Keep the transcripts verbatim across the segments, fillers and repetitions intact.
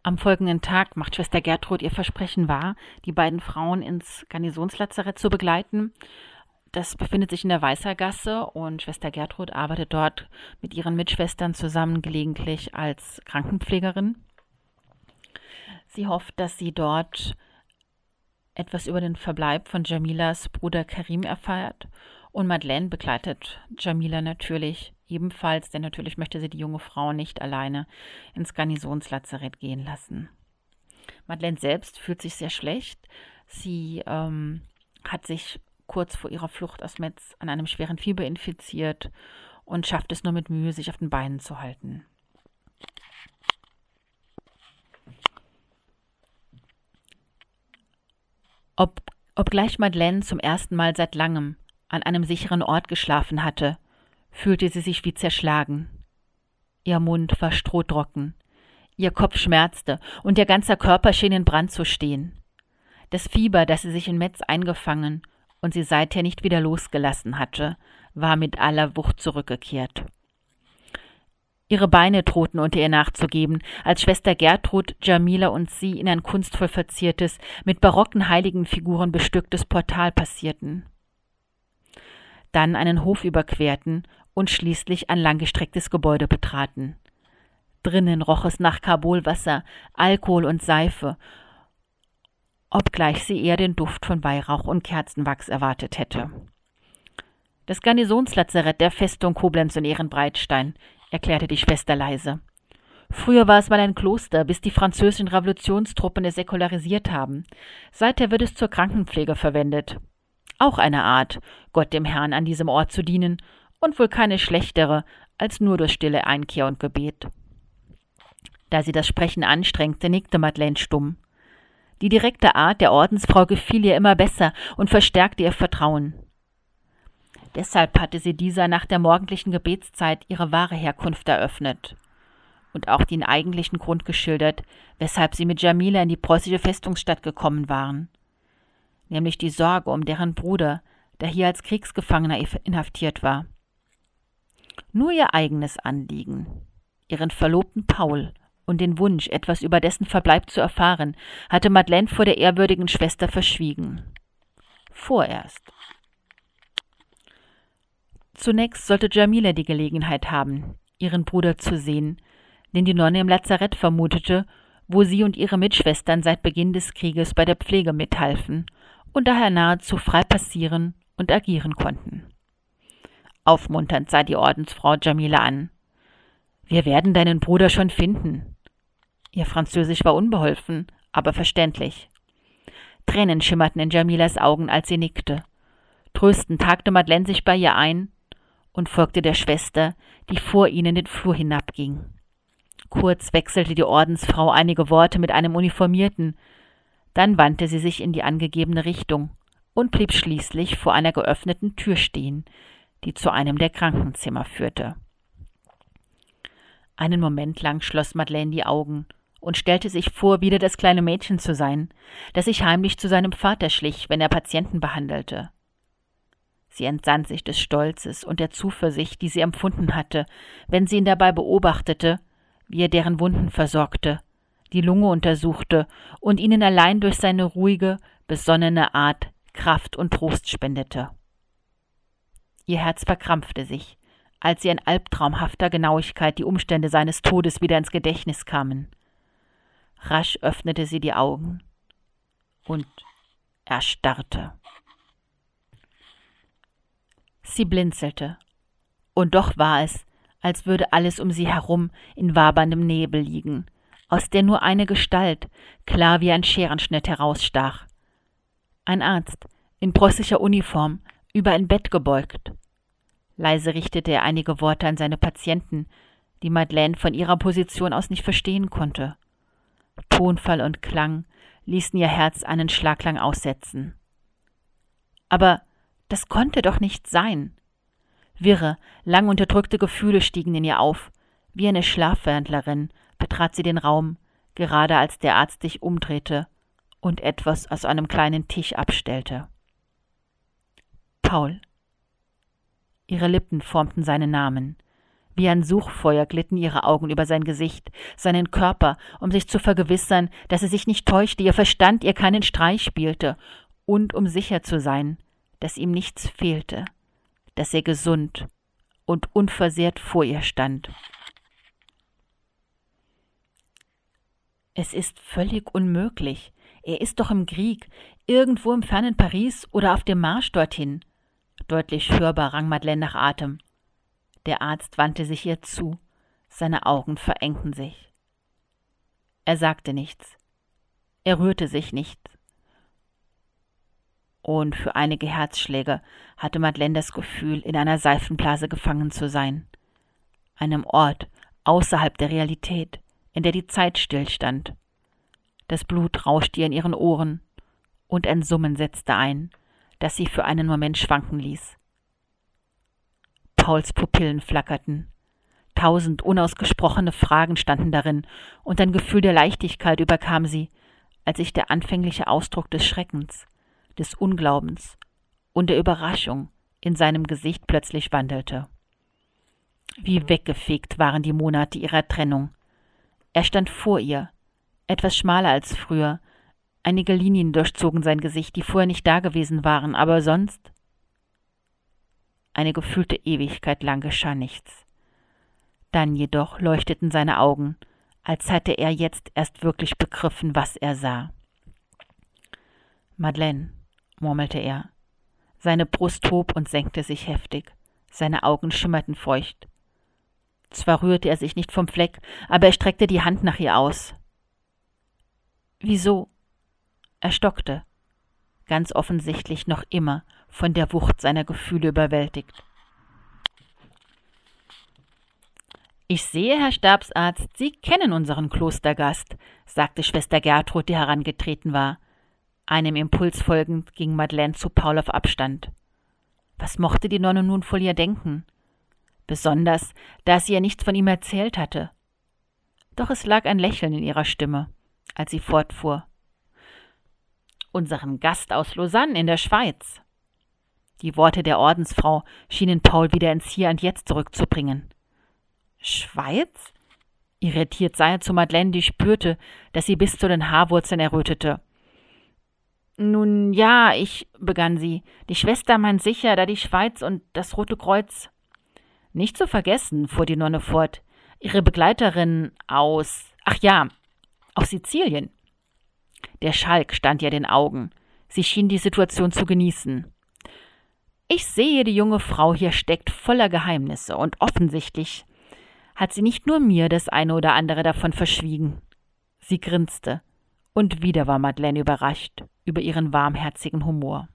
Am folgenden Tag macht Schwester Gertrud ihr Versprechen wahr, die beiden Frauen ins Garnisonslazarett zu begleiten. Das befindet sich in der Weißergasse und Schwester Gertrud arbeitet dort mit ihren Mitschwestern zusammen, gelegentlich als Krankenpflegerin. Sie hofft, dass sie dort etwas über den Verbleib von Jamilas Bruder Karim erfährt. Und Madeleine begleitet Jamila natürlich ebenfalls, denn natürlich möchte sie die junge Frau nicht alleine ins Garnisonslazarett gehen lassen. Madeleine selbst fühlt sich sehr schlecht. Sie ähm, hat sich kurz vor ihrer Flucht aus Metz an einem schweren Fieber infiziert und schafft es nur mit Mühe, sich auf den Beinen zu halten. Ob, obgleich Madeleine zum ersten Mal seit langem an einem sicheren Ort geschlafen hatte, fühlte sie sich wie zerschlagen. Ihr Mund war strohtrocken, ihr Kopf schmerzte und ihr ganzer Körper schien in Brand zu stehen. Das Fieber, das sie sich in Metz eingefangen und sie seither nicht wieder losgelassen hatte, war mit aller Wucht zurückgekehrt. Ihre Beine drohten unter ihr nachzugeben, als Schwester Gertrud, Jamila und sie in ein kunstvoll verziertes, mit barocken Heiligenfiguren bestücktes Portal passierten. Dann einen Hof überquerten und schließlich ein langgestrecktes Gebäude betraten. Drinnen roch es nach Karbolwasser, Alkohol und Seife, obgleich sie eher den Duft von Weihrauch und Kerzenwachs erwartet hätte. Das Garnisonslazarett der Festung Koblenz und Ehrenbreitstein, erklärte die Schwester leise. Früher war es mal ein Kloster, bis die französischen Revolutionstruppen es säkularisiert haben. Seither wird es zur Krankenpflege verwendet. Auch eine Art, Gott dem Herrn an diesem Ort zu dienen, und wohl keine schlechtere, als nur durch stille Einkehr und Gebet. Da sie das Sprechen anstrengte, nickte Madeleine stumm. Die direkte Art der Ordensfrau gefiel ihr immer besser und verstärkte ihr Vertrauen. Deshalb hatte sie dieser nach der morgendlichen Gebetszeit ihre wahre Herkunft eröffnet und auch den eigentlichen Grund geschildert, weshalb sie mit Jamila in die preußische Festungsstadt gekommen waren, nämlich die Sorge um deren Bruder, der hier als Kriegsgefangener inhaftiert war. Nur ihr eigenes Anliegen, ihren Verlobten Paul und den Wunsch, etwas über dessen Verbleib zu erfahren, hatte Madeleine vor der ehrwürdigen Schwester verschwiegen. Vorerst. Zunächst sollte Jamila die Gelegenheit haben, ihren Bruder zu sehen, den die Nonne im Lazarett vermutete, wo sie und ihre Mitschwestern seit Beginn des Krieges bei der Pflege mithalfen und daher nahezu frei passieren und agieren konnten. Aufmunternd sah die Ordensfrau Jamila an. »Wir werden deinen Bruder schon finden.« Ihr Französisch war unbeholfen, aber verständlich. Tränen schimmerten in Jamilas Augen, als sie nickte. Tröstend hakte Madeleine sich bei ihr ein und folgte der Schwester, die vor ihnen den Flur hinabging. Kurz wechselte die Ordensfrau einige Worte mit einem Uniformierten, dann wandte sie sich in die angegebene Richtung und blieb schließlich vor einer geöffneten Tür stehen, die zu einem der Krankenzimmer führte. Einen Moment lang schloss Madeleine die Augen und stellte sich vor, wieder das kleine Mädchen zu sein, das sich heimlich zu seinem Vater schlich, wenn er Patienten behandelte. Sie entsann sich des Stolzes und der Zuversicht, die sie empfunden hatte, wenn sie ihn dabei beobachtete, wie er deren Wunden versorgte, die Lunge untersuchte und ihnen allein durch seine ruhige, besonnene Art Kraft und Trost spendete. Ihr Herz verkrampfte sich, als ihr in albtraumhafter Genauigkeit die Umstände seines Todes wieder ins Gedächtnis kamen. Rasch öffnete sie die Augen und erstarrte. Sie blinzelte, und doch war es, als würde alles um sie herum in waberndem Nebel liegen, aus der nur eine Gestalt, klar wie ein Scherenschnitt, herausstach. Ein Arzt, in preußischer Uniform, über ein Bett gebeugt. Leise richtete er einige Worte an seine Patienten, die Madeleine von ihrer Position aus nicht verstehen konnte. Tonfall und Klang ließen ihr Herz einen Schlag lang aussetzen. Aber das konnte doch nicht sein. Wirre, lang unterdrückte Gefühle stiegen in ihr auf. Wie eine Schlafwandlerin betrat sie den Raum, gerade als der Arzt sich umdrehte und etwas aus einem kleinen Tisch abstellte. Paul. Ihre Lippen formten seinen Namen, Wie ein Suchfeuer glitten ihre Augen über sein Gesicht, seinen Körper, um sich zu vergewissern, dass er sich nicht täuschte, ihr Verstand ihr keinen Streich spielte, und um sicher zu sein, dass ihm nichts fehlte, dass er gesund und unversehrt vor ihr stand. Es ist völlig unmöglich. Er ist doch im Krieg, irgendwo im fernen Paris oder auf dem Marsch dorthin. Deutlich hörbar rang Madeleine nach Atem. Der Arzt wandte sich ihr zu. Seine Augen verengten sich. Er sagte nichts. Er rührte sich nicht. Und für einige Herzschläge hatte Madeleine das Gefühl, in einer Seifenblase gefangen zu sein. Einem Ort außerhalb der Realität, in der die Zeit stillstand. Das Blut rauschte ihr in ihren Ohren, und ein Summen setzte ein, das sie für einen Moment schwanken ließ. Pauls Pupillen flackerten. Tausend unausgesprochene Fragen standen darin, und ein Gefühl der Leichtigkeit überkam sie, als sich der anfängliche Ausdruck des Schreckens, des Unglaubens und der Überraschung in seinem Gesicht plötzlich wandelte. Wie weggefegt waren die Monate ihrer Trennung. Er stand vor ihr, etwas schmaler als früher. Einige Linien durchzogen sein Gesicht, die vorher nicht dagewesen waren, aber sonst... Eine gefühlte Ewigkeit lang geschah nichts. Dann jedoch leuchteten seine Augen, als hätte er jetzt erst wirklich begriffen, was er sah. »Madeleine«, murmelte er. Seine Brust hob und senkte sich heftig. Seine Augen schimmerten feucht. Zwar rührte er sich nicht vom Fleck, aber er streckte die Hand nach ihr aus. »Wieso?« Er stockte, ganz offensichtlich noch immer von der Wucht seiner Gefühle überwältigt. »Ich sehe, Herr Stabsarzt, Sie kennen unseren Klostergast«, sagte Schwester Gertrud, die herangetreten war. Einem Impuls folgend ging Madeleine zu Paul auf Abstand. Was mochte die Nonne nun von ihr denken? Besonders, da sie ihr nichts von ihm erzählt hatte. Doch es lag ein Lächeln in ihrer Stimme, als sie fortfuhr. »Unseren Gast aus Lausanne in der Schweiz.« Die Worte der Ordensfrau schienen Paul wieder ins Hier und Jetzt zurückzubringen. »Schweiz?« Irritiert sah er zu Madeleine, die spürte, dass sie bis zu den Haarwurzeln errötete. »Nun ja, ich«, begann sie, »die Schwester meint sicher, da die Schweiz und das Rote Kreuz.« »Nicht zu vergessen«, fuhr die Nonne fort, »ihre Begleiterin aus, ach ja, aus Sizilien.« Der Schalk stand ihr den Augen. Sie schien die Situation zu genießen. »Ich sehe, die junge Frau hier steckt voller Geheimnisse, und offensichtlich hat sie nicht nur mir das eine oder andere davon verschwiegen.« Sie grinste, und wieder war Madeleine überrascht über ihren warmherzigen Humor.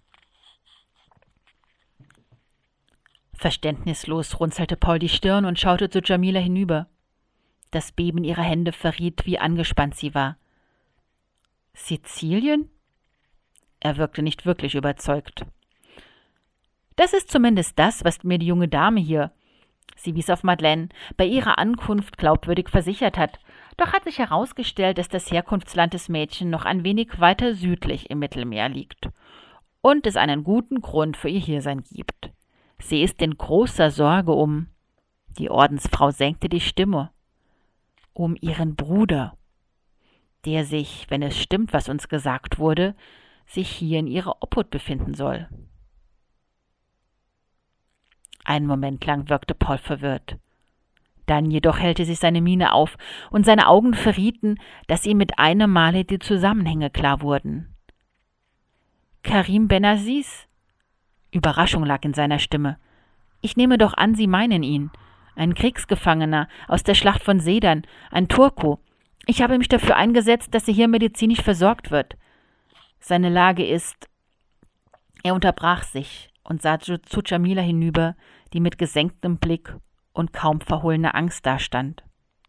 Verständnislos runzelte Paul die Stirn und schaute zu Djamila hinüber. Das Beben ihrer Hände verriet, wie angespannt sie war. »Sizilien?« Er wirkte nicht wirklich überzeugt. »Das ist zumindest das, was mir die junge Dame hier«, sie wies auf Madeleine, »bei ihrer Ankunft glaubwürdig versichert hat. Doch hat sich herausgestellt, dass das Herkunftsland des Mädchen noch ein wenig weiter südlich im Mittelmeer liegt und es einen guten Grund für ihr Hiersein gibt. Sie ist in großer Sorge um...« Die Ordensfrau senkte die Stimme. »Um ihren Bruder, der sich, wenn es stimmt, was uns gesagt wurde, sich hier in ihrer Obhut befinden soll.« Einen Moment lang wirkte Paul verwirrt. Dann jedoch hellte sich seine Miene auf, und seine Augen verrieten, dass ihm mit einem Male die Zusammenhänge klar wurden. »Karim Benaziz?« Überraschung lag in seiner Stimme. »Ich nehme doch an, Sie meinen ihn. Ein Kriegsgefangener aus der Schlacht von Sedan, ein Turko. Ich habe mich dafür eingesetzt, dass er hier medizinisch versorgt wird. Seine Lage ist...« Er unterbrach sich und sah zu Djamila hinüber, die mit gesenktem Blick und kaum verhohlener Angst dastand.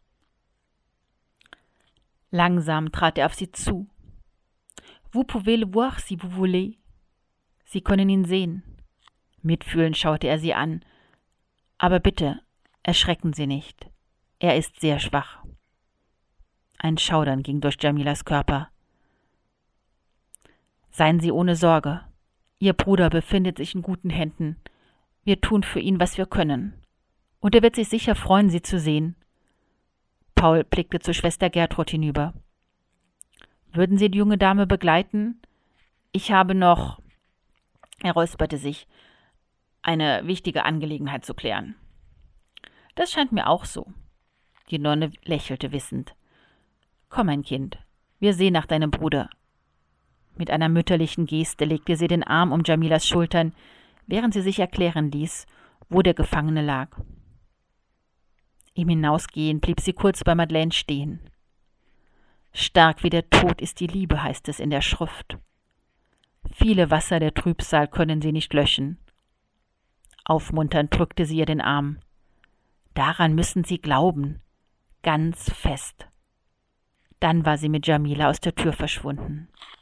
Langsam trat er auf sie zu. »Vous pouvez le voir, si vous voulez.« Sie können ihn sehen. Mitfühlend schaute er sie an. »Aber bitte, erschrecken Sie nicht. Er ist sehr schwach.« Ein Schaudern ging durch Djamilas Körper. »Seien Sie ohne Sorge. Ihr Bruder befindet sich in guten Händen. Wir tun für ihn, was wir können. Und er wird sich sicher freuen, Sie zu sehen. Paul blickte zu Schwester Gertrud hinüber. Würden Sie die junge Dame begleiten? Ich habe noch, er räusperte sich, eine wichtige Angelegenheit zu klären. Das scheint mir auch so. Die Nonne lächelte wissend. Komm, mein Kind, wir sehen nach deinem Bruder. Mit einer mütterlichen Geste legte sie den Arm um Jamilas Schultern, während sie sich erklären ließ, wo der Gefangene lag. Im Hinausgehen blieb sie kurz bei Madeleine stehen. Stark wie der Tod ist die Liebe, heißt es in der Schrift. Viele Wasser der Trübsal können sie nicht löschen. Aufmunternd drückte sie ihr den Arm. Daran müssen Sie glauben, ganz fest. Dann war sie mit Jamila aus der Tür verschwunden.